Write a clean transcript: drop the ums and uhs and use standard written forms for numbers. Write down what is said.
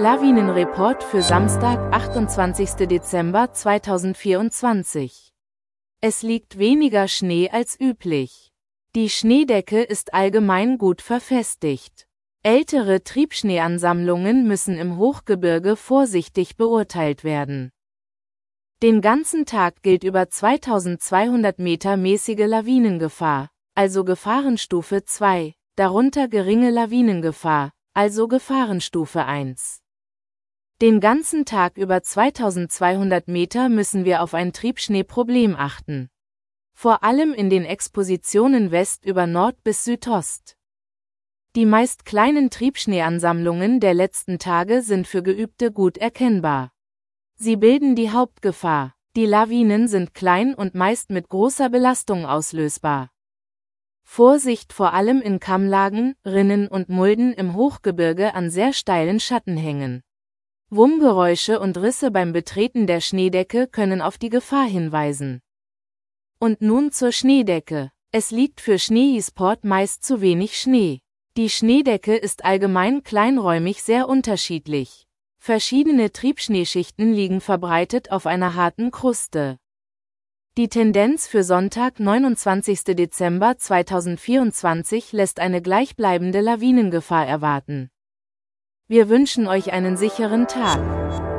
Lawinenreport für Samstag, 28. Dezember 2024. Es liegt weniger Schnee als üblich. Die Schneedecke ist allgemein gut verfestigt. Ältere Triebschneeansammlungen müssen im Hochgebirge vorsichtig beurteilt werden. Den ganzen Tag gilt über 2200 Meter mäßige Lawinengefahr, also Gefahrenstufe 2, darunter geringe Lawinengefahr, also Gefahrenstufe 1. Den ganzen Tag über 2200 Meter müssen wir auf ein Triebschneeproblem achten. Vor allem in den Expositionen West über Nord bis Südost. Die meist kleinen Triebschneeansammlungen der letzten Tage sind für Geübte gut erkennbar. Sie bilden die Hauptgefahr. Die Lawinen sind klein und meist mit großer Belastung auslösbar. Vorsicht vor allem in Kammlagen, Rinnen und Mulden im Hochgebirge an sehr steilen Schattenhängen. Wummgeräusche und Risse beim Betreten der Schneedecke können auf die Gefahr hinweisen. Und nun zur Schneedecke. Es liegt für Schneesport meist zu wenig Schnee. Die Schneedecke ist allgemein kleinräumig sehr unterschiedlich. Verschiedene Triebschneeschichten liegen verbreitet auf einer harten Kruste. Die Tendenz für Sonntag, 29. Dezember 2024 lässt eine gleichbleibende Lawinengefahr erwarten. Wir wünschen euch einen sicheren Tag.